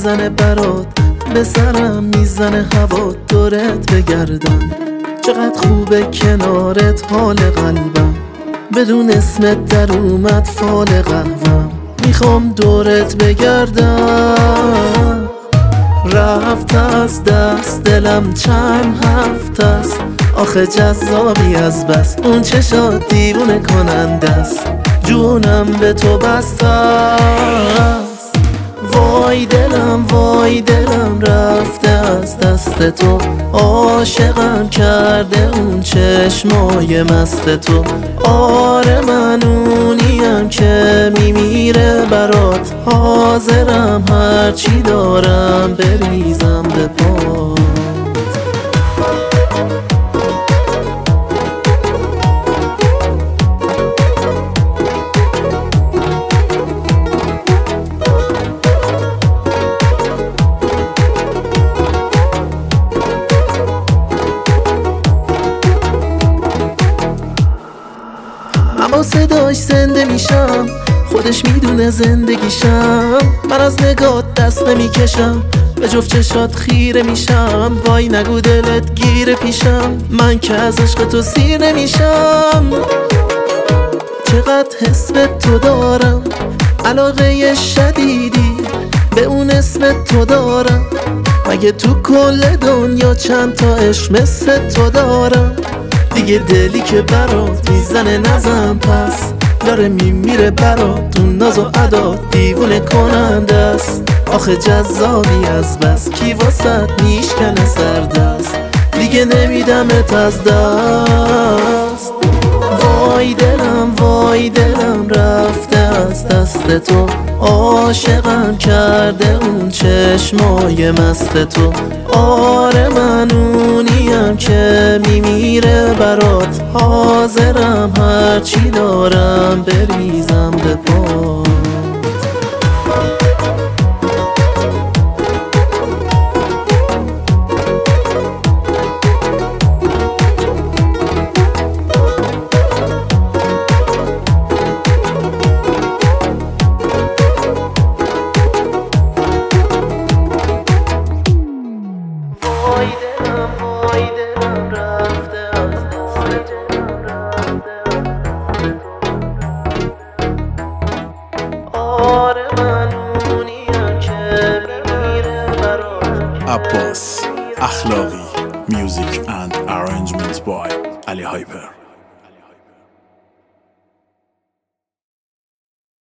میزنه برات، به سرم میزنه هوا دورت بگردم. چقدر خوبه کنارت حال قلبم، بدون اسمت در اومد فال قهوم. میخوام دورت بگردم، رفت از دست دلم چند هفته است. آخه جذابی از بس، اون چشات دیوونه کننده است. جونم به تو بسته است. وای دلم رفته از دست تو. عاشقم کرده اون چشمای مست تو. آره من اونیم که میمیره برات، حاضرم هرچی دارم بریزم به پات. من با صداش زنده میشم، خودش میدونه زندگیشم. من از نگات دست نمیکشم، به جفت چشات خیره میشم. وای نگو دلت گیره پیشم، من که از عشق تو سیر نمیشم. چقدر حس به تو دارم، علاقه شدیدی به اون اسم تو دارم. مگه تو کل دنیا چند تا عشق مثل تو دارم؟ دیگه دلی که برات میزنه نزن پس، داره میمیره برات اون ناز و ادا دیوونه کننده است. آخه جذابی از بس، کی واسط میشکنه سردست، دیگه نمیدمت از دست. وای دلم رفته از دست تو. عاشقم کرده اون چشمای مست تو. آره من اونیم که میمیره برات، حاضرم هرچی دارم بریزم به پات. وای دلم رفته از دست تو. آره من اونیم که میمیره برات. عباس اخلاقی. Music and arrangement by Ali Hyper.